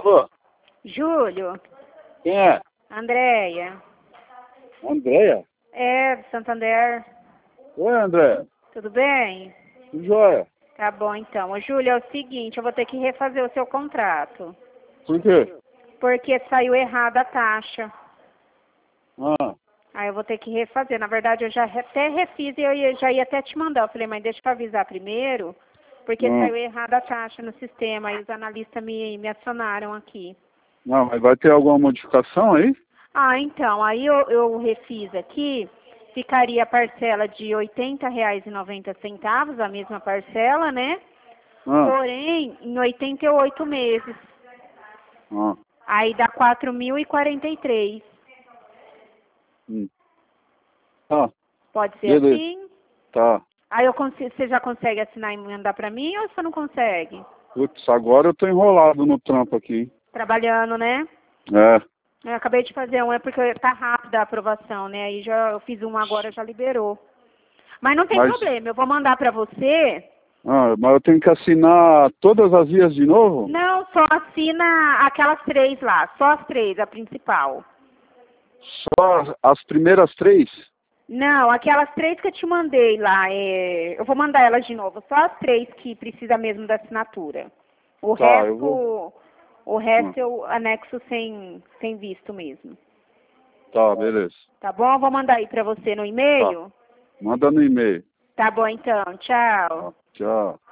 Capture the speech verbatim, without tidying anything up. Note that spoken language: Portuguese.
Alô? Júlio? Quem é? Andréia. Andréia? É, do Santander. Oi, Andréia. Tudo bem? Tudo jóia. Tá bom, então. Ô, Júlio, é o seguinte, eu vou ter que refazer o seu contrato. Por quê? Porque saiu errada a taxa. Ah, Aí eu vou ter que refazer. Na verdade, eu já até refiz e eu ia- já ia até te mandar. Eu falei, mas deixa eu avisar primeiro, porque Hum. saiu errada a taxa no sistema. Aí os analistas me, me acionaram aqui. não, mas vai ter alguma modificação aí? Ah, então, aí eu, eu refiz aqui, ficaria a parcela de oitenta reais e noventa centavos, a mesma parcela, né? Ah, Porém, em oitenta e oito meses. ah, Aí dá quatro mil e quarenta e três. hum. Tá, Pode ser beleza. assim? Tá. Aí eu consigo, você já consegue assinar e mandar pra mim ou você não consegue? Putz, agora eu tô enrolado no trampo aqui. Trabalhando, né? É. Eu acabei de fazer um, é porque tá rápida a aprovação, né? Aí já eu fiz um agora, já liberou. Mas não tem Mas, problema, eu vou mandar pra você. ah, mas eu tenho que assinar todas as vias de novo? Não, só assina aquelas três lá, só as três, a principal. Só as- as primeiras três? Não, aquelas três que eu te mandei lá, é... eu vou mandar elas de novo, só as três que precisa mesmo da assinatura. O Tá, resto, eu vou. o resto Ah, eu anexo sem, sem visto mesmo. tá, beleza. Tá bom? Eu vou mandar aí pra você no Tá. e-mail. Manda no e-mail. Tá bom então, tchau. Tá, tchau.